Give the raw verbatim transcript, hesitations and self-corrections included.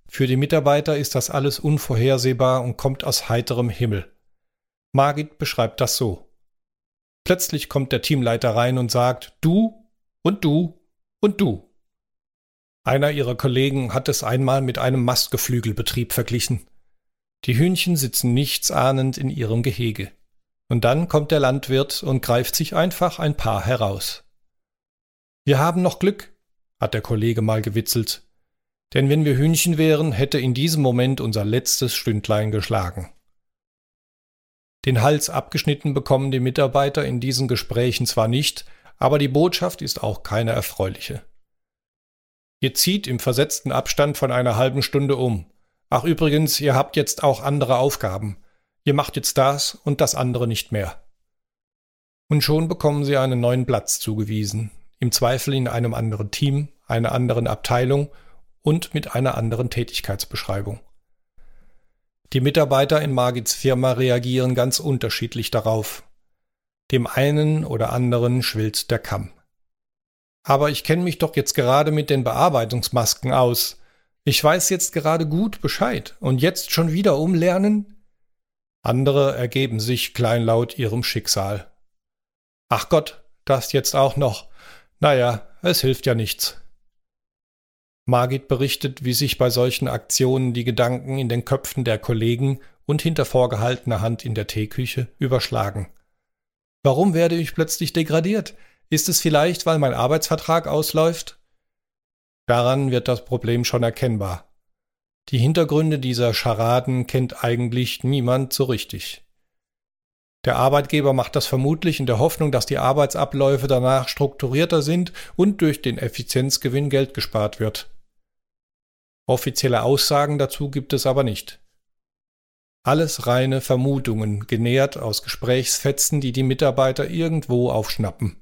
Für die Mitarbeiter ist das alles unvorhersehbar und kommt aus heiterem Himmel. Margit beschreibt das so. Plötzlich kommt der Teamleiter rein und sagt, du und du und du. Einer ihrer Kollegen hat es einmal mit einem Mastgeflügelbetrieb verglichen. Die Hühnchen sitzen nichtsahnend in ihrem Gehege. Und dann kommt der Landwirt und greift sich einfach ein Paar heraus. Wir haben noch Glück, hat der Kollege mal gewitzelt. Denn wenn wir Hühnchen wären, hätte in diesem Moment unser letztes Stündlein geschlagen. Den Hals abgeschnitten bekommen die Mitarbeiter in diesen Gesprächen zwar nicht, aber die Botschaft ist auch keine erfreuliche. Ihr zieht im versetzten Abstand von einer halben Stunde um. Ach übrigens, ihr habt jetzt auch andere Aufgaben. Ihr macht jetzt das und das andere nicht mehr. Und schon bekommen sie einen neuen Platz zugewiesen, im Zweifel in einem anderen Team, einer anderen Abteilung und mit einer anderen Tätigkeitsbeschreibung. Die Mitarbeiter in Margits Firma reagieren ganz unterschiedlich darauf. Dem einen oder anderen schwillt der Kamm. Aber ich kenne mich doch jetzt gerade mit den Bearbeitungsmasken aus. Ich weiß jetzt gerade gut Bescheid und jetzt schon wieder umlernen? Andere ergeben sich kleinlaut ihrem Schicksal. Ach Gott, das jetzt auch noch. Naja, es hilft ja nichts. Margit berichtet, wie sich bei solchen Aktionen die Gedanken in den Köpfen der Kollegen und hinter vorgehaltener Hand in der Teeküche überschlagen. Warum werde ich plötzlich degradiert? Ist es vielleicht, weil mein Arbeitsvertrag ausläuft? Daran wird das Problem schon erkennbar. Die Hintergründe dieser Scharaden kennt eigentlich niemand so richtig. Der Arbeitgeber macht das vermutlich in der Hoffnung, dass die Arbeitsabläufe danach strukturierter sind und durch den Effizienzgewinn Geld gespart wird. Offizielle Aussagen dazu gibt es aber nicht. Alles reine Vermutungen, genährt aus Gesprächsfetzen, die die Mitarbeiter irgendwo aufschnappen.